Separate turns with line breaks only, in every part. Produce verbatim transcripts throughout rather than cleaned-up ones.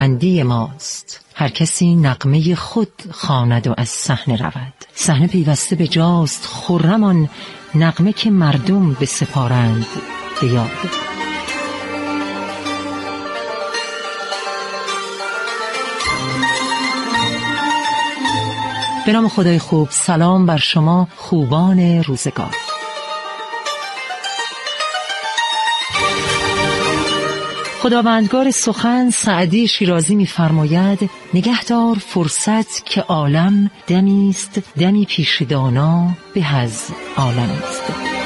اندی ماست، هر کسی نغمه خود خواند و از صحنه رود. صحنه پیوسته به جاست، خرمان نغمه که مردم به سپارند به یاد. به نام خدای خوب، سلام بر شما خوبان روزگار. خداوندگار سخن سعدی شیرازی می‌فرماید نگهدار فرصت که عالم دمی است، دمی پیش دانا به از عالم است.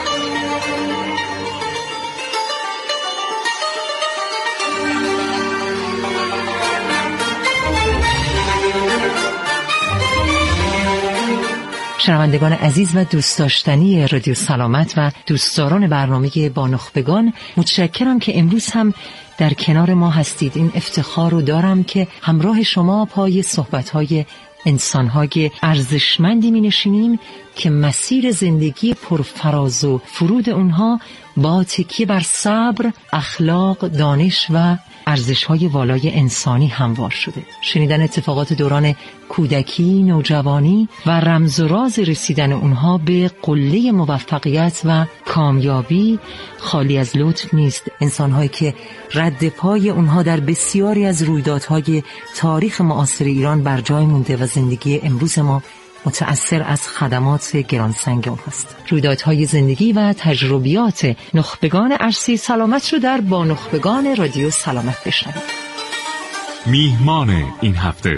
شنوندگان عزیز و دوست داشتنی رادیو سلامت و دوستداران برنامه با نخبگان، متشکرم که امروز هم در کنار ما هستید. این افتخار رو دارم که همراه شما پای صحبت‌های انسان‌های ارزشمندی می‌نشینیم که مسیر زندگی پرفراز و فرود اونها با تکیه بر صبر، اخلاق، دانش و ارزش‌های والای انسانی هموار شده. شنیدن اتفاقات دوران کودکی، نوجوانی و رمز و راز رسیدن اونها به قله موفقیت و کامیابی خالی از لطف نیست. انسان‌هایی که رد پای اونها در بسیاری از رویدادهای تاریخ معاصر ایران بر جای مونده و زندگی امروز ما متأثر از خدمات گرانسنگ اونهاست. رویدادهای زندگی و تجربیات نخبگان عرصه سلامت رو در با نخبگان رادیو سلامت بشنوید.
میهمان این هفته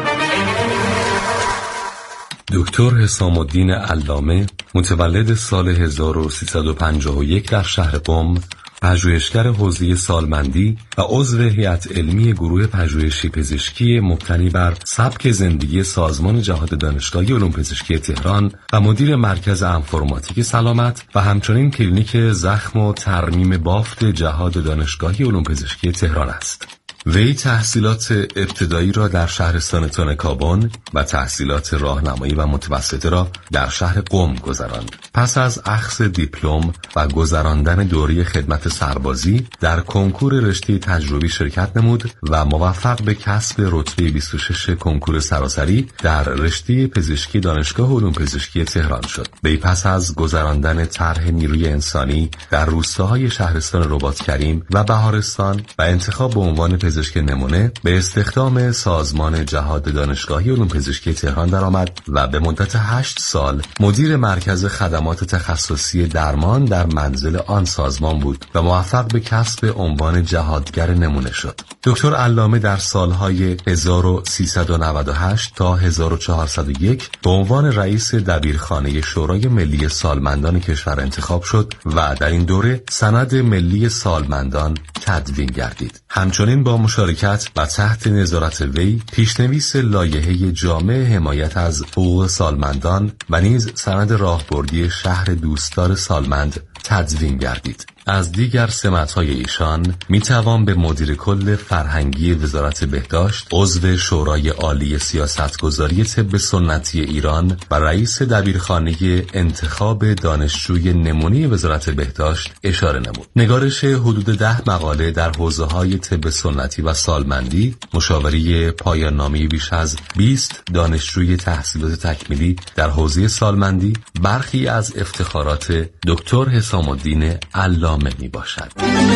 دکتر حسام الدین علامه، متولد سال هزار و سیصد و پنجاه و یک در شهر قم، پژوهشگر حوزه سالمندی و عضو هیئت علمی گروه پژوهشی پزشکی مبتنی بر سبک زندگی سازمان جهاد دانشگاهی علوم پزشکی تهران و مدیر مرکز انفرماتیک سلامت و همچنین کلینیک زخم و ترمیم بافت جهاد دانشگاهی علوم پزشکی تهران است. وی تحصیلات ابتدایی را در شهرستان تانکابن و تحصیلات راهنمایی و متوسطه را در شهر قم گذراند. پس از اخذ دیپلم و گذراندن دوره خدمت سربازی در کنکور رشته تجربی شرکت نمود و موفق به کسب رتبه بیست و شش کنکور سراسری در رشته پزشکی دانشگاه علوم پزشکی تهران شد. وی پس از گذراندن طرح نیروی انسانی در روستاهای شهرستان رباط‌کریم و بهارستان و انتخاب به عنوان پزشک نمونه به استخدام سازمان جهاد دانشگاهی علوم پزشکی تهران درآمد و به مدت هشت سال مدیر مرکز خدمات تخصصی درمان در منزل آن سازمان بود و موفق به کسب عنوان جهادگر نمونه شد. دکتر علامه در سالهای هزار و سیصد و نود و هشت تا هزار و چهارصد و یک به عنوان رئیس دبیرخانه شورای ملی سالمندان کشور انتخاب شد و در این دوره سند ملی سالمندان تدوین گردید. همچنین با مشارکت و تحت نظارت وی پیشنویس لایحه جامع حمایت از حقوق سالمندان و نیز سند راهبردی شهر دوستدار سالمند تدوین گردید. از دیگر سمت‌های ایشان میتوان به مدیر کل فرهنگی وزارت بهداشت، عضو شورای عالی سیاستگذاری طب سنتی ایران و رئیس دبیرخانه انتخاب دانشجوی نمونه وزارت بهداشت اشاره نمود. نگارش حدود ده مقاله در حوزه‌های طب سنتی و سالمندی، مشاوره پایان‌نامه بیش از بیست دانشجوی تحصیلات تکمیلی در حوزه سالمندی، برخی از افتخارات دکتر حسام الدین علامه می باشد.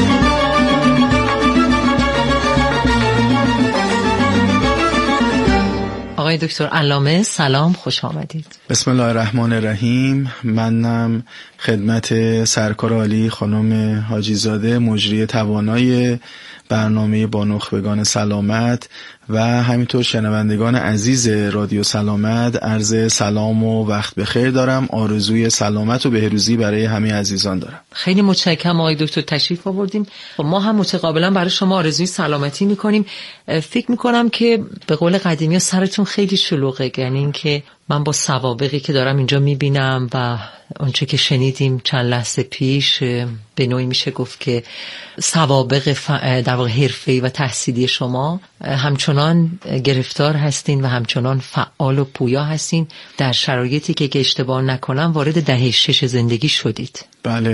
آقای دکتر علامه سلام، خوش آمدید.
بسم الله الرحمن الرحیم. منم خدمت سرکار عالی خانم حاجی زاده، مجری توانای برنامه با نخبگان سلامت و همینطور شنوندگان عزیز رادیو سلامت عرض سلام و وقت بخیر دارم. آرزوی سلامت و بهروزی برای همه عزیزان دارم.
خیلی متشکرم آقای دکتر، تشریف آوردیم. ما هم متقابلا برای شما آرزوی سلامتی میکنیم. فکر میکنم که به قول قدیمی سرتون خیلی شلوغه، یعنی این که من با سوابقی که دارم اینجا میبینم و اونچه که شنیدیم چند لحظه پیش، به نوعی میشه گفت که سوابق ف... در واقع حرفه‌ای و تحصیلی شما همچنان گرفتار هستین و همچنان فعال و پویا هستین در شرایطی که که اشتباه نکنم وارد دهه شش زندگی شدید.
بله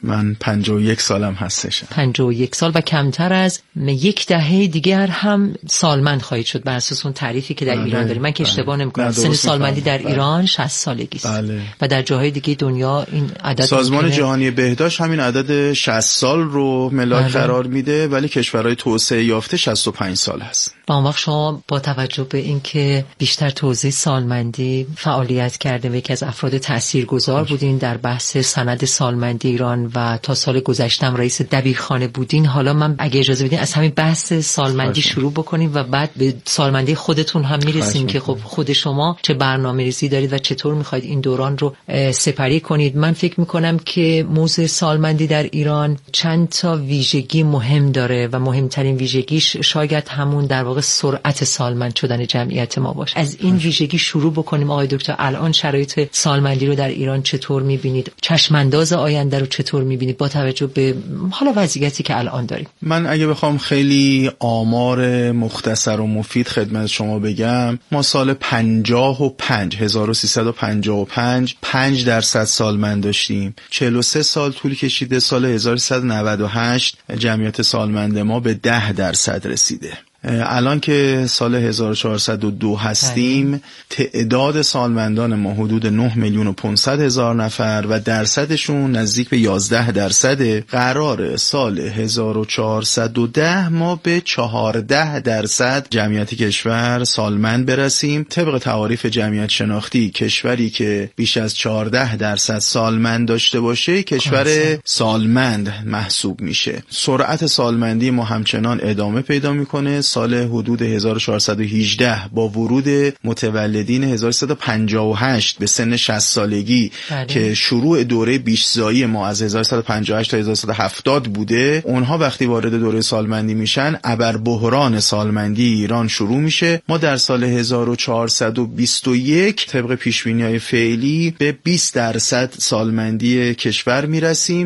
من پنجاه و یک سالم هستش.
پنجاه و یک سال و کمتر از یک دهه دیگر هم سالمند خواهید شد بر اساس اون تعریفی که در بله. ایران داریم. من که اشتباه نمی‌کنم سن سالمندی در بله. ایران شصت سالگی است بله. و در جاهای دیگه دنیا این عدد
سازمان ممکنه... جهانی بهداشت همین عدد شصت سال رو ملاک بله. قرار میده، ولی کشورهای توسعه یافته شصت و پنج سال هست.
با اون وقت شما با توجه به اینکه بیشتر تو حوزه سالمندی فعالیت کرده و یکی از افراد تاثیرگذار بودین در بحث سند سالمندی ایران و تا سال گذشتم رئیس دبیرخانه بودین، حالا من اگه اجازه بدین از همین بحث سالمندی شروع بکنیم و بعد به سالمندی خودتون هم میرسیم که خب خود شما چه برنامه‌ریزی دارید و چطور میخواید این دوران رو سپری کنید. من فکر میکنم که موضوع سالمندی در ایران چند تا ویژگی مهم داره و مهمترین ویژگیش شاید همون در واقع سرعت سالمند شدن جمعیت ما باشه. از این ویژگی شروع بکنیم آقای دکتر. الان شرایط سالمندی رو در ایران چطور میبینید؟ چشمانداز آینده رو چطور میبینید با توجه به حالا وضعیتی که الان داریم؟
من اگه بخوام خیلی آمار مختصر و مفید خدمت شما بگم، ما سال پنجاه و پنج هزار و سیصد و پنجاه و پنج پنج درصد سالمند داشتیم. چهل و سه سال طول کشیده، سال هزار و سیصد و نود و هشت جمعیت سالمند ما به ده درصد رسیده. الان که سال هزار و چهارصد و دو هستیم، تعداد سالمندان ما حدود نه میلیون و پانصد هزار نفر و درصدشون نزدیک به یازده درصد. قرار سال هزار و چهارصد و ده ما به چهارده درصد جمعیت کشور سالمند برسیم. طبق تعاریف جمعیت شناختی کشوری که بیش از چهارده درصد سالمند داشته باشه کشور سالمند محسوب میشه. سرعت سالمندی ما همچنان ادامه پیدا میکنه. سال حدود هزار و چهارصد و هجده با ورود متولدین هزار و سیصد و پنجاه و هشت به سن شصت سالگی بله. که شروع دوره بیش‌زایی ما از هزار و سیصد و پنجاه و هشت تا هزار و سیصد و هفتاد بوده، اونها وقتی وارد دوره سالمندی میشن ابر بحران سالمندی ایران شروع میشه. ما در سال هزار و چهارصد و بیست و یک طبق پیشبینی‌های فعلی به بیست درصد سالمندی کشور میرسیم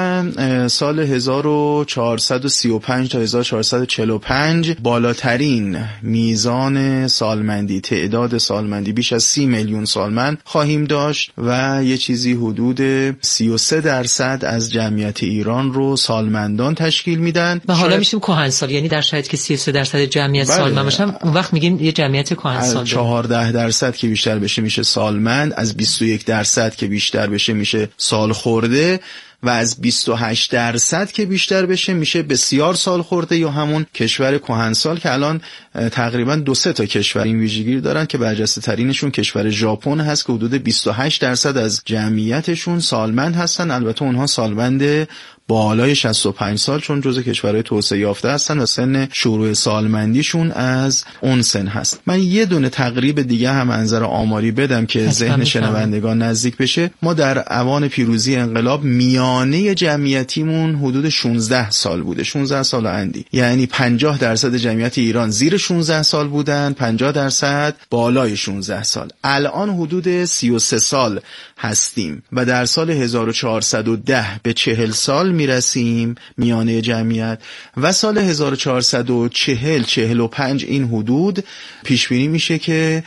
و سال هزار و چهارصد و سی و پنج تا هزار و چهارصد و چهل و پنج بالاترین میزان سالمندی، تعداد سالمندی بیش از سی میلیون سالمند خواهیم داشت و یه چیزی حدود سی و سه درصد از جمعیت ایران رو سالمندان تشکیل میدن
و حالا میشیم کهنسال. یعنی در شرایطی که سی و سه درصد جمعیت بله. سالمند باشن، اون وقت میگیم یه جمعیت کهنسال.
چهارده درصد که بیشتر بشه میشه سالمند، از بیست و یک درصد که بیشتر بشه میشه سال خورده و از بیست و هشت درصد که بیشتر بشه میشه بسیار سال خورده یا همون کشور کهنسال که الان تقریبا دو سه تا کشور این ویژگی دارن که برجسته ترینشون کشور ژاپن هست که حدود بیست و هشت درصد از جمعیتشون سالمند هستن. البته اونها سالمند بالای شصت و پنج سال چون جزء کشورهای توسعه یافته هستن و سن شروع سالمندیشون از اون سن هست. من یه دونه تقریب دیگه هم منظر آماری بدم که ذهن شنوندگان نزدیک بشه. ما در اوان پیروزی انقلاب میانه جمعیتیمون حدود شانزده سال بوده، شانزده سال اندی، یعنی پنجاه درصد جمعیت ایران زیر شانزده سال بودن، پنجاه درصد بالای شانزده سال. الان حدود سی و سه سال هستیم و در سال هزار و چهارصد و ده به چهل سال میرسیم میانه جمعیت و سال هزار و چهارصد و چهل چهل و پنج این حدود پیش بینی میشه که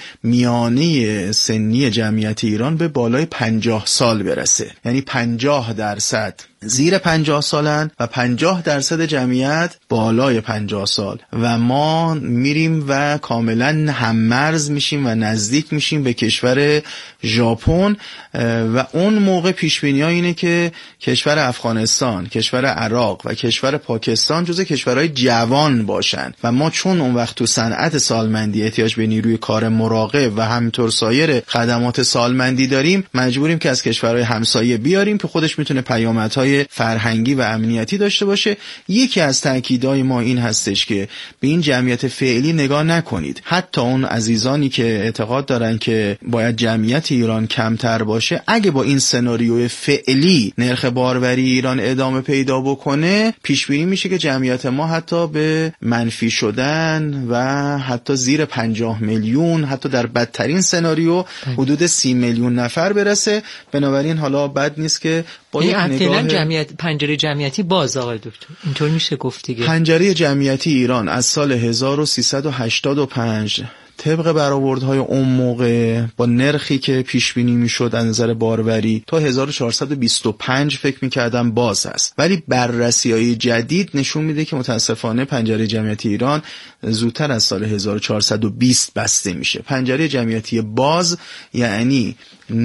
میانه سنی جمعیت ایران به بالای پنجاه سال برسه. یعنی پنجاه درصد زیر پنجاه سالن و پنجاه درصد جمعیت بالای پنجاه سال و ما میریم و کاملا هممرز میشیم و نزدیک میشیم به کشور ژاپن و اون موقع پیشبینی‌ها اینه که کشور افغانستان، کشور عراق و کشور پاکستان جزو کشورهای جوان باشن و ما چون اون وقت تو صنعت سالمندی احتیاج به نیروی کار مراقب و همینطور سایر خدمات سالمندی داریم، مجبوریم که از کشورهای همسایه بیاریم که خودش میتونه پیامدهای فرهنگی و امنیتی داشته باشه. یکی از تاکیدهای ما این هستش که به این جمعیت فعلی نگاه نکنید. حتی اون عزیزانی که اعتقاد دارن که باید جمعیت ایران کمتر باشه، اگه با این سناریوی فعلی نرخ باروری ایران ادامه پیدا بکنه، پیش بینی میشه که جمعیت ما حتی به منفی شدن و حتی زیر پنجاه میلیون، حتی در بدترین سناریو حدود سی میلیون نفر برسه. بنابراین حالا بد نیست که با یک نگاه
جمعیت پنجره جمعیتی باز آقای دکتر اینطور میشه گفت دیگه.
پنجره جمعیتی ایران از سال هزار و سیصد و هشتاد و پنج طبق برآوردهای اون موقع با نرخی که پیش بینی میشد از نظر باروری تا هزار و چهارصد و بیست و پنج فکر میکردم باز هست، ولی بررسی‌های جدید نشون میده که متاسفانه پنجره جمعیتی ایران زودتر از سال هزار و چهارصد و بیست بسته میشه. پنجره جمعیتی باز یعنی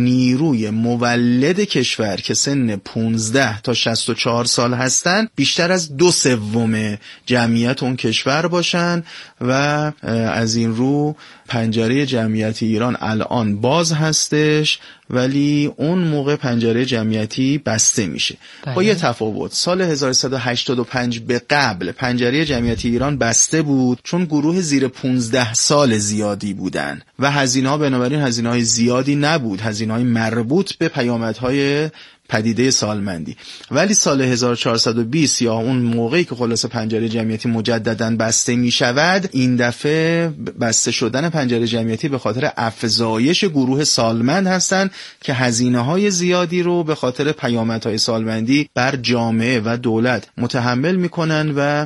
نیروی مولد کشور که سن پانزده تا شصت و چهار سال هستن بیشتر از دو سوم جمعیت اون کشور باشن و از این رو پنجره جمعیتی ایران الان باز هستش ولی اون موقع پنجره جمعیتی بسته میشه. بله. با یه تفاوت، سال هزار و سیصد و هشتاد و پنج به قبل پنجره جمعیتی ایران بسته بود چون گروه زیر پانزده سال زیادی بودن و هزینه‌ها بنابراین هزینه‌های زیادی نبود، هزینه‌های مربوط به پیامدهای پدیده سالمندی. ولی سال هزار و چهارصد و بیست یا اون موقعی که خلاصه پنجره جمعیتی مجدداً بسته می شود، این دفعه بسته شدن پنجره جمعیتی به خاطر افزایش گروه سالمند هستند که هزینه‌های زیادی رو به خاطر پیامدهای سالمندی بر جامعه و دولت متحمل میکنن و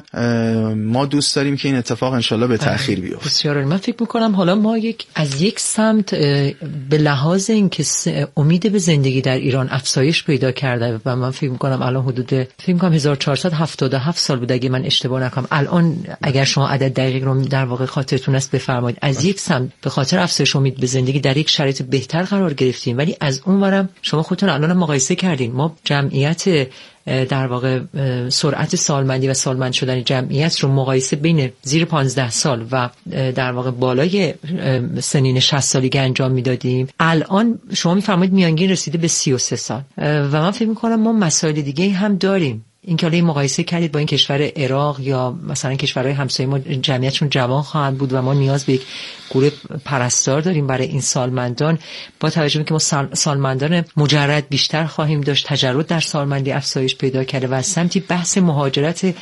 ما دوست داریم که این اتفاق انشالله به تأخیر بیفته.
بسیار. من فکر میکنم حالا ما یک از یک سمت به لحاظ اینکه امید به زندگی در ایران افزایش پیدا کرده و من فکر می‌کنم الان حدود فکر می‌کنم هزار و چهارصد و هفتاد و هفت سال بود اگه من اشتباه نکنم. الان اگر شما عدد دقیق رو در واقع خاطرتون است بفرمایید. از یک سمت به خاطر افزایش امید به زندگی در یک شرایط بهتر قرار گرفتیم، ولی از اونورم شما خودتون الان مقایسه کردین، ما جمعیت در واقع سرعت سالمندی و سالمند شدن جمعیت رو مقایسه بین زیر پانزده سال و در واقع بالای سنین شصت سالگی انجام میدادیم. الان شما میفرمایید میانگین رسیده به سی و سه سال و من فکر میکنم ما مسائل دیگه هم داریم. این که حالا مقایسه کردید با این کشور عراق یا مثلا کشورهای همسایه ما جمعیتشون جوان خواهند بود و ما نیاز به یک گروه پرستار داریم برای این سالمندان، با توجه به که ما سالمندان مجرد بیشتر خواهیم داشت، تجرد در سالمندی افزایش پیدا کرده و از سمتی بحث مهاجرت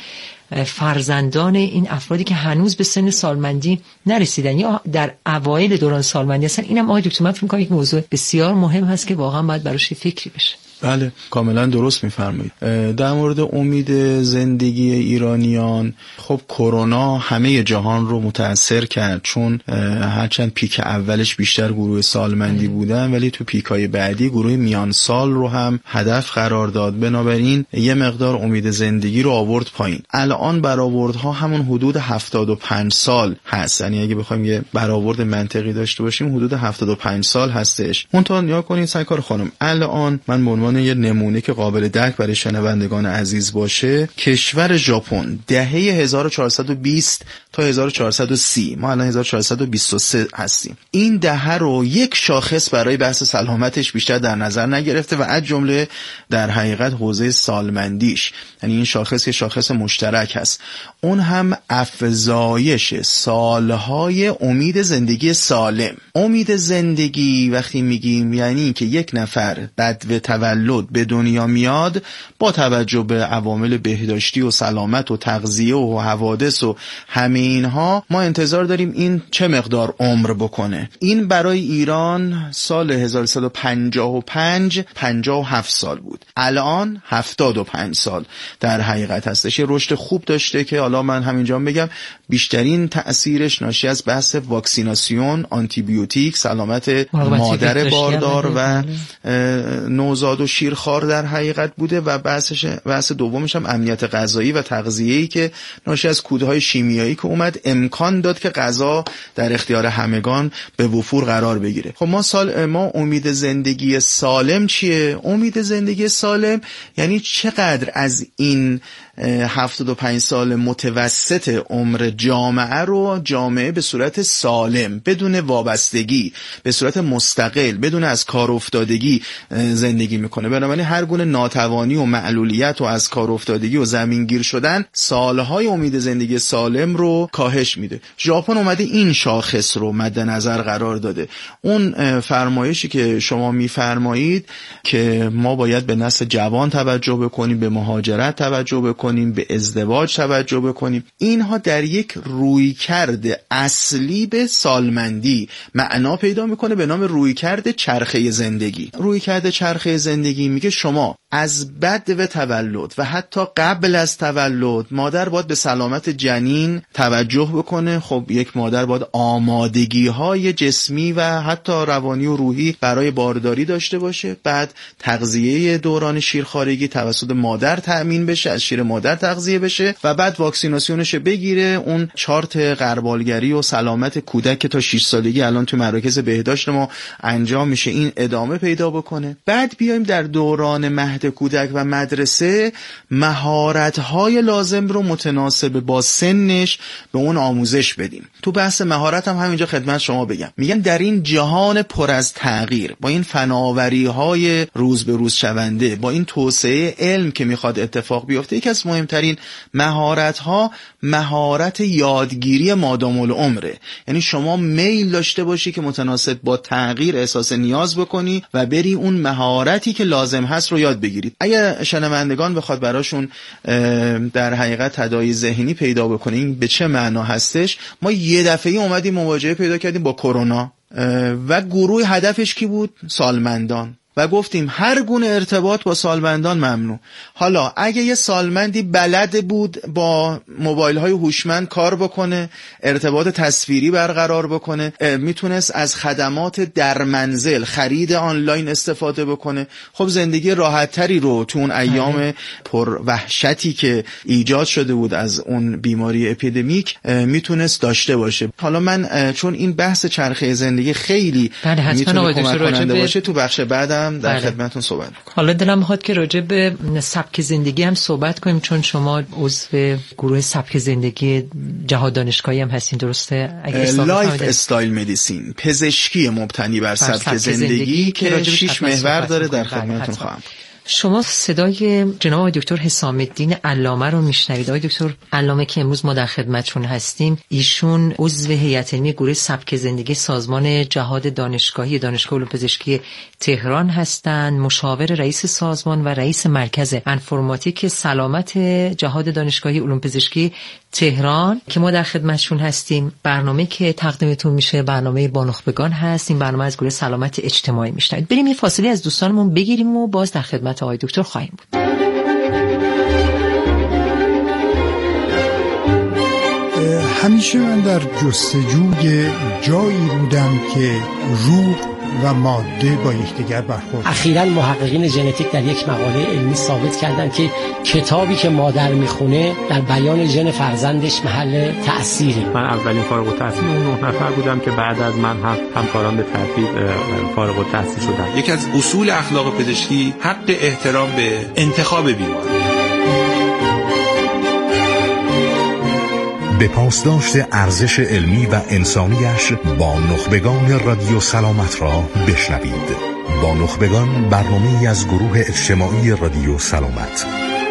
فرزندان این افرادی که هنوز به سن سالمندی نرسیدن یا در اوایل دوران سالمندی هستن، اینم آقای دکتر من فکر می‌کنم یک موضوع بسیار مهم هست که واقعا باید براش فکری بشه.
بله کاملا درست میفرمایید. در مورد امید زندگی ایرانیان، خب کرونا همه جهان رو متاثر کرد چون هرچند پیک اولش بیشتر گروه سالمندی بودن ولی تو پیکای بعدی گروه میان سال رو هم هدف قرار داد، بنابراین یه مقدار امید زندگی رو آورد پایین. الان برآوردها همون حدود هفتاد و پنج سال هست، یعنی اگه بخوایم یه برآورد منطقی داشته باشیم حدود هفتاد و پنج سال هستش. منتها نیا کنین سرکار خانم، الان من به عنوان یه نمونه که قابل درک برای شنوندگان عزیز باشه، کشور ژاپن دهه هزار و چهارصد و بیست تا هزار و چهارصد و سی، ما الان هزار و چهارصد و بیست و سه هستیم، این دهه رو یک شاخص برای بحث سلامتش بیشتر در نظر نگرفته و از جمله در حقیقت حوزه سالمندیش، یعنی این شاخص که شاخص مشترک هست، اون هم افزایش سالهای امید زندگی سالم. امید زندگی وقتی میگیم یعنی که یک نفر بعد به تولد به دنیا میاد با توجه به عوامل بهداشتی و سلامت و تغذیه و حوادث و همه اینها ما انتظار داریم این چه مقدار عمر بکنه. این برای ایران سال هزار و سیصد و پنجاه و پنج پنجاه و هفت سال بود، الان هفتاد و پنج سال در حقیقت هستش. یه رشد خوب داشته که حالا من همینجا بگم بیشترین تأثیرش ناشی از بحث واکسیناسیون، آنتی بیوتیک، سلامت مادر باردار و نوزاد و شیرخوار در حقیقت بوده و بحثش بحث دومش هم امنیت غذایی و تغذیه‌ای که ناشی از کودهای شیمیایی که اومد امکان داد که غذا در اختیار همگان به وفور قرار بگیره. خب ما سال ما امید زندگی سالم چیه؟ امید زندگی سالم یعنی چقدر از این هفتاد و پنج سال متوسط عمر جامعه رو جامعه به صورت سالم، بدون وابستگی، به صورت مستقل، بدون از کار افتادگی زندگی میکنه. بنابراین هر گونه ناتوانی و معلولیت و از کار افتادگی و زمینگیر شدن سالهای امید زندگی سالم رو کاهش میده. ژاپن اومده این شاخص رو مد نظر قرار داده. اون فرمایشی که شما میفرمایید که ما باید به نسل جوان توجه بکنیم، به مهاجرت توجه بکنیم، به ازدواج توجه بکنیم، اینها در یک رویکرد اصلی به سالمندی معنا پیدا میکنه به نام رویکرد چرخه زندگی. رویکرد چرخه زندگی میگه شما از بدو تولد و حتی قبل از تولد مادر باید به سلامت جنین توجه بکنه. خب یک مادر باید آمادگی های جسمی و حتی روانی و روحی برای بارداری داشته باشه. بعد تغذیه دوران شیرخوارگی توسط مادر تأمین بشه، از شیر مادر تغذیه بشه و بعد واکسیناسیونش بگیره. اون چارت غربالگری و سلامت کودک که تا شش سالگی الان تو مراکز بهداشت ما انجام میشه این ادامه پیدا بکنه. بعد بیایم در دوران مهد کودک و مدرسه مهارت‌های لازم رو متناسب با سنش به اون آموزش بدیم. تو بحث مهارت هم همینجا خدمت شما بگم، میگم در این جهان پر از تغییر، با این فناوری‌های روز به روز شونده، با این توسعه علم که میخواد اتفاق بیفته، یکی از مهمترین مهارت‌ها مهارت یادگیری مادام العمره. یعنی شما میل داشته باشی که متناسب با تغییر احساس نیاز بکنی و بری اون مهارتی که لازم هست رو یاد بگیرید. اگه شنوندگان بخواد براشون در حقیقت تداعی ذهنی پیدا بکنیم به چه معنا هستش، ما یه دفعه اومدیم مواجهه پیدا کردیم با کرونا و گروه هدفش کی بود؟ سالمندان. و گفتیم هر گونه ارتباط با سالمندان ممنوع. حالا اگه یه سالمندی بلد بود با موبایل های هوشمند کار بکنه، ارتباط تصویری برقرار بکنه، میتونست از خدمات در منزل، خرید آنلاین استفاده بکنه، خب زندگی راحت تری رو تو اون ایام پر وحشتی که ایجاد شده بود از اون بیماری اپیدمیک میتونست داشته باشه. حالا من چون این بحث چرخه زندگی خیلی میتونه کمک کننده باشه، تو بخش بعد در خدمتتون صحبت می‌کنم.
حالا دلم می‌خواد که راجع به سبک زندگی هم صحبت کنیم، چون شما عضو گروه سبک زندگی جهاد دانشگاهی هم هستین، درسته؟
لایف استایل مدیسین، پزشکی مبتنی بر سبک, سبک زندگی, زندگی که شش محور داره، در خدمتتون خواهم.
شما صدای جناب آقای دکتر حسام الدین علامه رو میشنوید. آقای دکتر علامه که امروز ما در خدمتشون هستیم، ایشون عضو هیئت علمی گروه سبک زندگی سازمان جهاد دانشگاهی دانشگاه علوم پزشکی تهران هستند، مشاور رئیس سازمان و رئیس مرکز انفرماتیک سلامت جهاد دانشگاهی علوم پزشکی تهران که ما در خدمتشون هستیم. برنامه که تقدیمتون میشه برنامه بانخبگان هست. این برنامه از گروه سلامت اجتماعی میشنوید. بریم یه فاصله از دوستانمون بگیریم و باز در خدمت آقای دکتر خواهیم بود.
همیشه من در جستجوی جایی بودم که روح و ماده با یکدیگر برخورد.
اخیراً محققین ژنتیک در یک مقاله علمی ثابت کردند که کتابی که مادر میخونه در بیان ژن فرزندش محل تأثیری.
من اولین فارغ التحصیل اون نه نفر بودم که بعد از من هم همکاران به ترتیب فارغ التحصیل شدن.
یکی از اصول اخلاق پزشکی حق احترام به انتخاب بیمار.
به پاسداشت ارزش علمی و انسانیش با نخبگان رادیو سلامت را بشنوید. با نخبگان، برنامه‌ای از گروه اجتماعی رادیو سلامت.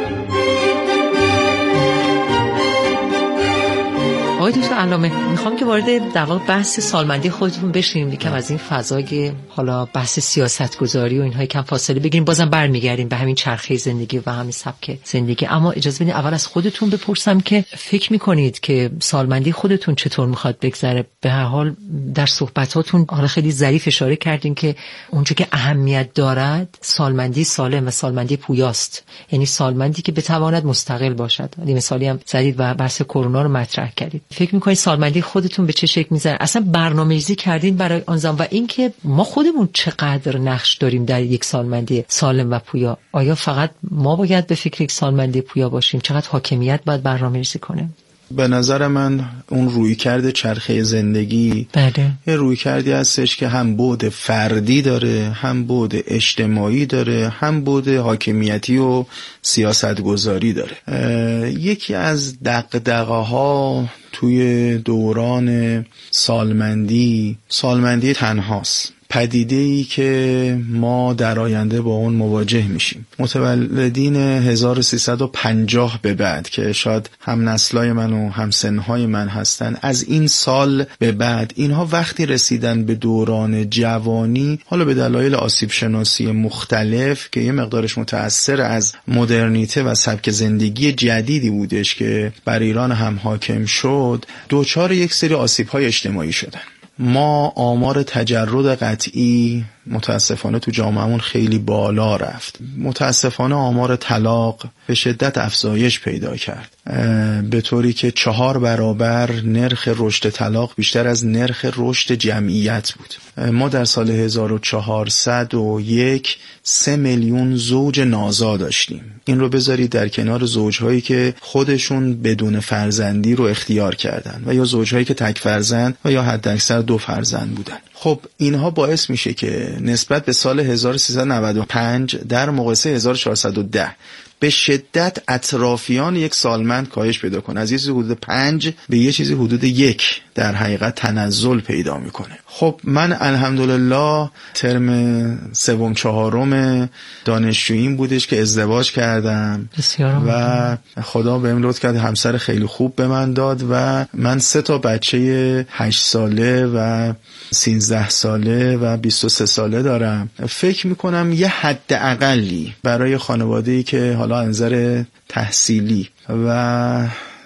آقای دکتر علامه، میخوام که وارد در واقع بحث سالمندی خودتون بشیم، یکم از این فضای حالا بحث سیاستگذاری و اینها یکم فاصله بگیریم، بازم برمیگردیم به همین چرخه زندگی و همین سبک زندگی. اما اجازه بدید اول از خودتون بپرسم که فکر میکنید که سالمندی خودتون چطور میخواد بگذره؟ به هر حال در صحبتاتون حالا خیلی ظریف اشاره کردین که اونجا که اهمیت دارد سالمندی سالم و سالمندی پویاست، یعنی سالمندی که بتواند مستقل باشد. مثالی هم زدید و بحث کرونا رو مطرح کردید. فکر میکنید سالمندی خودتون به چه شکل میذاره؟ اصلا برنامه‌ریزی کردین برای آن زمان؟ و اینکه ما خودمون چقدر نقش داریم در یک سالمندی سالم و پویا؟ آیا فقط ما باید به فکر یک سالمندی پویا باشیم؟ چقدر حاکمیت باید برنامه‌ریزی کنه؟
به نظر من اون رویکرد چرخه زندگی
بله.
یه رویکردی هستش که هم بعد فردی داره، هم بعد اجتماعی داره، هم بعد حاکمیتی و سیاستگذاری داره. یکی از دغدغه‌ها توی دوران سالمندی سالمندی تنهاست، پدیده‌ای که ما در آینده با اون مواجه میشیم. متولدین هزار و سیصد و پنجاه به بعد که شاید هم نسلای من و هم سنهای من هستن، از این سال به بعد اینها وقتی رسیدن به دوران جوانی، حالا به دلایل آسیب شناسی مختلف که یه مقدارش متأثر از مدرنیته و سبک زندگی جدیدی بودش که بر ایران هم حاکم شد، دوچار یک سری آسیب‌های اجتماعی شدن. ما آمار تجرد قطعی متاسفانه تو جامعهمون خیلی بالا رفت. متاسفانه آمار طلاق به شدت افزایش پیدا کرد، به طوری که چهار برابر نرخ رشد طلاق بیشتر از نرخ رشد جمعیت بود. ما در سال هزار و چهارصد و یک سه میلیون زوج نازا داشتیم. این رو بذارید در کنار زوجهایی که خودشون بدون فرزندی رو اختیار کردن و یا زوجهایی که تک فرزند و یا حد اکثر دو فرزند بودن. خب اینها باعث میشه که نسبت به سال هزار و سیصد و نود و پنج در مقایسه هزار و چهارصد و ده به شدت اطرافیان یک سالمند کاهش پیدا کنه. از یه چیزی حدود پنج به یه چیزی حدود یک در حقیقت تنزل پیدا میکنه. خب من الحمدلله ترم سوم چهارم دانشجوییم بودش که ازدواج کردم و خدا بهم لطف کرد همسر خیلی خوب به من داد و من سه تا بچه هشت ساله و سیزده ساله و بیست و سه ساله دارم. فکر میکنم یه حد اقلی برای خانواده‌ای که حالا نظر تحصیلی و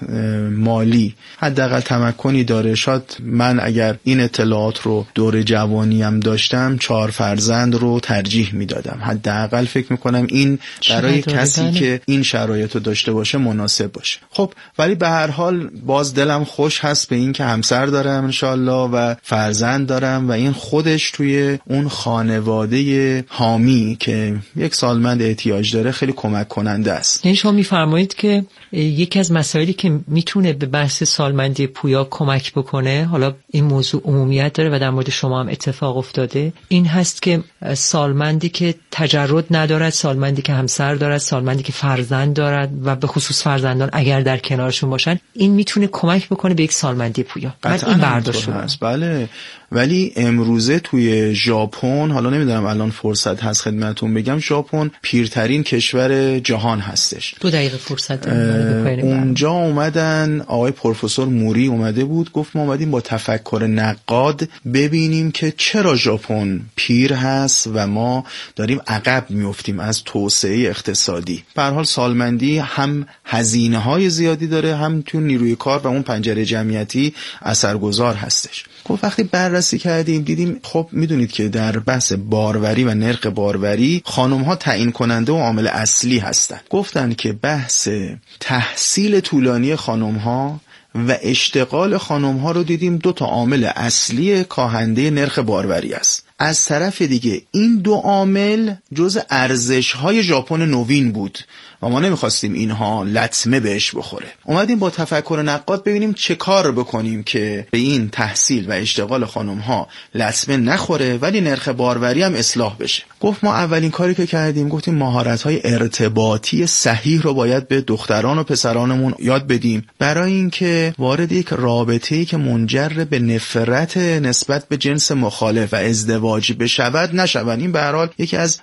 مالی حداقل تمکنی داره، شاید من اگر این اطلاعات رو دور جوانیم داشتم چهار فرزند رو ترجیح میدادم. حداقل فکر میکنم این برای کسی که این شرایط رو داشته باشه مناسب باشه. خب ولی به هر حال باز دلم خوش هست به این که همسر دارم انشالله و فرزند دارم و این خودش توی اون خانواده حامی که یک سالمند احتیاج داره خیلی کمک کننده است.
یعنی شما میفرمایید که یکی از مسائلی که میتونه به بحث سالمندی پویا کمک بکنه، حالا این موضوع عمومیت داره و در مورد شما هم اتفاق افتاده، این هست که سالمندی که تجرد ندارد، سالمندی که همسر دارد، سالمندی که فرزند دارد و به خصوص فرزندان اگر در کنارشون باشن، این میتونه کمک بکنه به یک سالمندی پویا. من این برداشت هست.
بله، ولی امروزه توی ژاپن، حالا نمیدونم الان فرصت هست خدمتتون بگم، ژاپن پیرترین کشور جهان هستش.
دو دقیقه فرصت
اونجا اومدن آقای پروفسور موری اومده بود، گفت ما اومدیم با تفکر نقاد ببینیم که چرا ژاپن پیر هست و ما داریم عقب میافتیم از توسعه اقتصادی. به هر حال سالمندی هم هزینه های زیادی داره، هم تو نیروی کار و اون پنجره جمعیتی اثرگذار هستش. گفت وقتی بررسی کردیم دیدیم خب میدونید که در بحث باروری و نرخ باروری خانم ها تعیین کننده و عامل اصلی هستن. گفتن که بحث تحصیل طولانی خانم ها و اشتغال خانم ها رو دیدیم دو تا عامل اصلی کاهنده نرخ باروری است. از طرف دیگه این دو عامل جز ارزش‌های ژاپن نوین بود و ما نمیخواستیم اینها لطمه بهش بخوره. اومدیم با تفکر نقاد ببینیم چه کار بکنیم که به این تحصیل و اشتغال خانم‌ها لطمه نخوره ولی نرخ باروری هم اصلاح بشه. گفت ما اولین کاری که کردیم گفتیم مهارت‌های ارتباطی صحیح رو باید به دختران و پسرانمون یاد بدیم برای اینکه وارد یک رابطه‌ای که منجر به نفرت نسبت به جنس مخالف و ازدواج بشود نشود. این به هر حال یکی از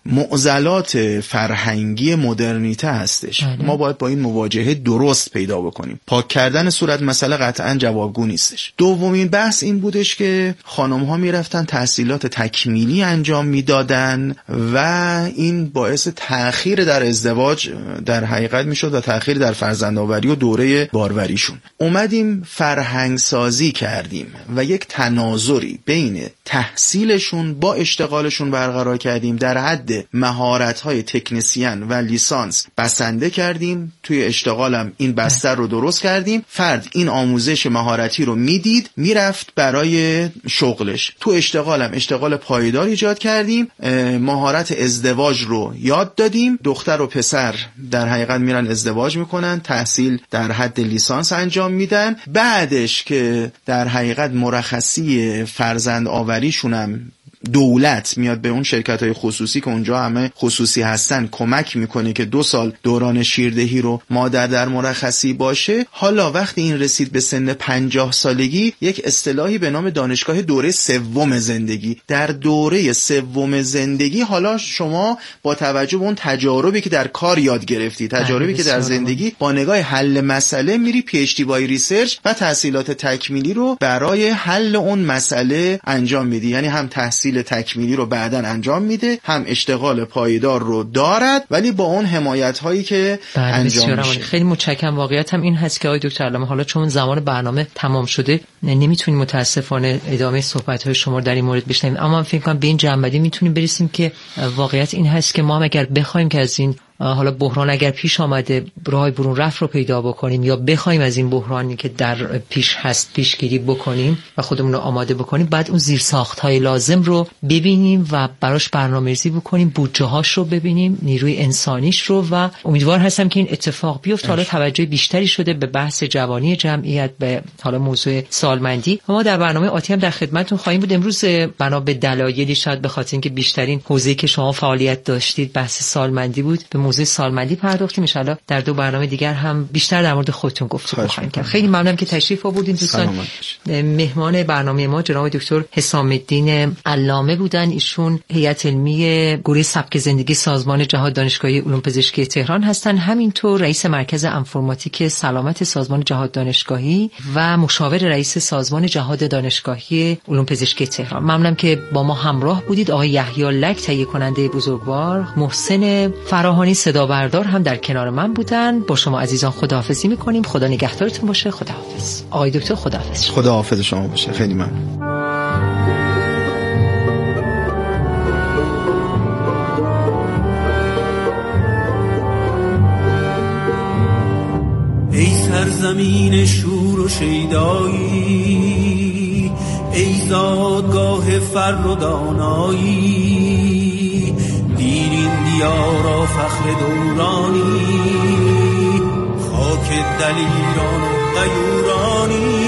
معضلات فرهنگی مدرنیته هستش. آره. ما باید با این مواجهه درست پیدا بکنیم. پاک کردن صورت مسئله قطعاً جوابگو نیستش. دومین بحث این بودش که خانم‌ها میرفتن تحصیلات تکمیلی انجام میدادن و این باعث تأخیر در ازدواج در حقیقت میشد و تأخیر در فرزندآوری و دوره باروریشون. اومدیم فرهنگ سازی کردیم و یک تناظری بین تحصیلشون با اشتغالشون برقرار کردیم. در حد مهارت‌های تکنسین و لیسانس بسنده کردیم. توی اشتغالم این بستر رو درست کردیم. فرد این آموزش مهارتی رو میدید میرفت برای شغلش. تو اشتغالم اشتغال پایدار ایجاد کردیم. مهارت ازدواج رو یاد دادیم. دختر و پسر در حقیقت میرن ازدواج میکنن، تحصیل در حد لیسانس انجام میدن. بعدش که در حقیقت مرخصی فرزند آوریشون هم دولت میاد به اون شرکت‌های خصوصی که اونجا همه خصوصی هستن کمک میکنه که دو سال دوران شیردهی رو مادر در مرخصی باشه. حالا وقتی این رسید به سن پنجاه سالگی یک اصطلاحی به نام دانشگاه دوره سوم زندگی. در دوره سوم زندگی حالا شما با توجه به اون تجاربی که در کار یاد گرفتی، تجاربی که در زندگی، با نگاه حل مسئله میری پی اچ دی بای ریسرچ و تحصیلات تکمیلی رو برای حل اون مسئله انجام میدی. یعنی هم تحصیل تحصیل تکمیلی رو بعداً انجام میده، هم اشتغال پایدار رو دارد ولی با اون حمایت هایی که انجام میشه.
خیلی متشکرم. واقعیت هم این هست که آقای دکتر علامه حالا چون زمان برنامه تمام شده نمیتونیم متاسفانه ادامه صحبت های شما در این مورد بشنویم، اما من فکر کنم به این جنبندی میتونیم برسیم که واقعیت این هست که ما هم اگر بخوایم که از این حالا بحران اگر پیش آمده راه برون رفت رو پیدا بکنیم یا بخوایم از این بحرانی که در پیش هست پیشگیری بکنیم و خودمون رو آماده بکنیم، بعد اون زیرساخت‌های لازم رو ببینیم و براش برنامه‌ریزی بکنیم، بودجه‌هاش رو ببینیم، نیروی انسانیش رو، و امیدوار هستم که این اتفاق بیفته. حالا توجه بیشتری شده به بحث جوانی جمعیت، به حالا موضوع سالمندی. ما در برنامه آتی هم در خدمتتون خواهیم بود. امروز بنا به دلایلی شاید به خاطر اینکه بیشترین حوزه‌ای که شما فعالیت داشتید بحث سالمندی بود، به موضوع سالمندی پرداختیم. ان شاءالله در دو برنامه دیگر هم بیشتر در مورد خودتون گفتگو خواهیم کرد. خیلی ممنونم که تشریف آوردین دوستان. مهمان برنامه ما جناب دکتر حسام الدین علامه بودن. ایشون هیئت علمی گروه سبک زندگی سازمان جهاد دانشگاهی علوم پزشکی تهران هستند، همینطور رئیس مرکز انفرماتیک سلامت سازمان جهاد دانشگاهی و مشاور رئیس سازمان جهاد دانشگاهی علوم پزشکی تهران. ممنونم که با ما همراه بودید. آقای یحیی لک تهیه کننده بزرگوار، محسن فراهانی صدا بردار هم در کنار من بودن. با شما عزیزان خداحافظی میکنیم. خدا نگهدارتون باشه. خداحافظ. آقای دکتر خداحافظ.
خداحافظ شما باشه. خیلی ممنون.
ای سرزمین شور و شیدایی، ای زادگاه فر و دانایی، دیرین دیارا فخر دورانی، خاک دلیران و غیورانی.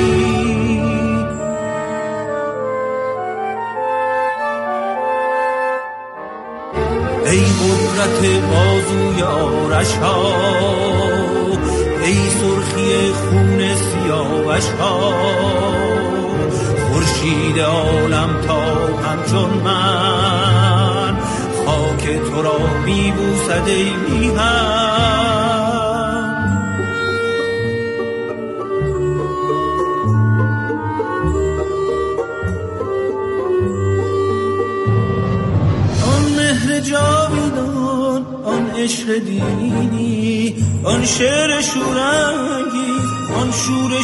ای قدرت بازوی آرش ها، ای سرخی خون سیاوش ها، خورشید عالم تا همچون من، خاک تو را میبوسد ای میهن. آن مهر جاویدان، آن عشق دینی، آن شعر شورانگیز، آن شور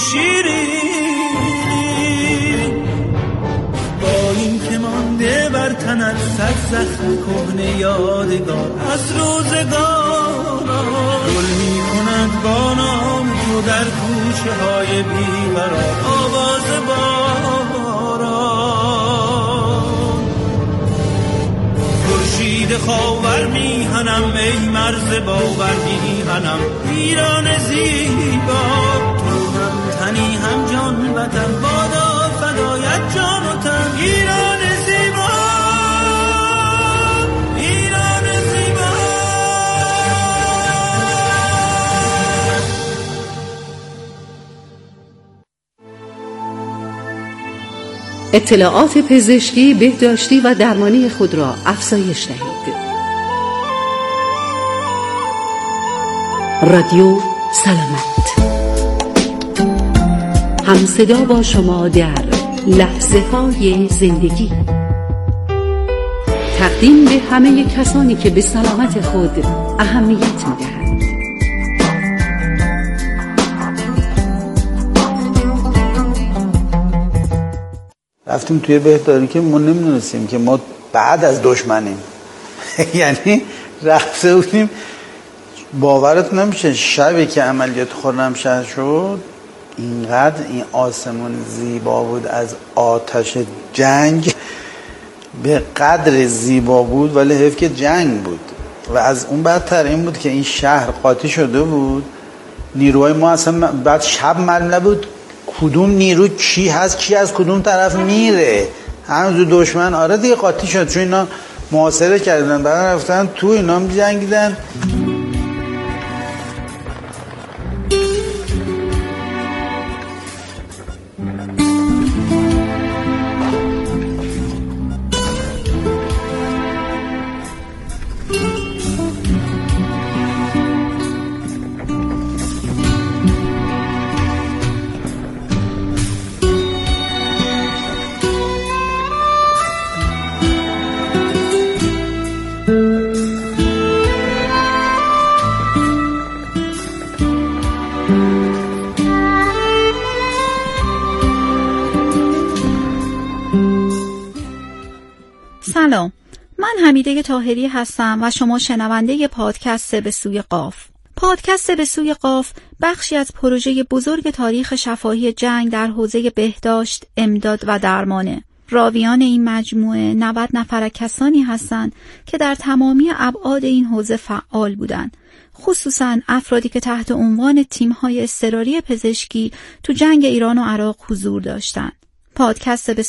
شیرین، با این که مانده بر تنت صد زخم کهنه یادگار از روزگار، گل می کند با نام تو در کوچه های بیقرار آواز باران. خورشید خاور میهنم ای مرز باور میهنم، ایران زیبا تو هم تنی هم جان وطن، بادا فدایت جان و تن. ایران زیبا، ایران زیبا.
اطلاعات پزشکی، بهداشتی و درمانی خود را افزایش دهید. رادیو سلامت، همصدا با شما در لحظه های زندگی. تقدیم به همه کسانی که به سلامت خود اهمیت می‌دهند.
رفتیم توی بهداری که ما نمی‌دونستیم که ما بعد از دشمنیم. یعنی رفته بودیم، باورت نمیشه شبی که عملیات خرمشهر شد اینقدر این آسمون زیبا بود از آتش جنگ، به قدر زیبا بود ولی حیف که جنگ بود. و از اون بدتر این بود که این شهر قاطی شده بود، نیروهای ما اصلا بعد شب معلوم نبود کدوم نیرو چی هست، کی از کدوم طرف میره. هنوز دشمن آره دیگه قاطی شد، چون اینا محاصره کردن، بعد رفتن تو اینا هم جنگیدن.
سلام، من حمیده طاهری هستم و شما شنونده پادکست به سوی قاف. پادکست به سوی قاف بخشی از پروژه بزرگ تاریخ شفاهی جنگ در حوزه بهداشت، امداد و درمانه. راویان این مجموعه نود نفر کسانی هستند که در تمامی ابعاد این حوزه فعال بودند، خصوصاً افرادی که تحت عنوان تیم‌های اضطراری پزشکی تو جنگ ایران و عراق حضور داشتند. پادکست به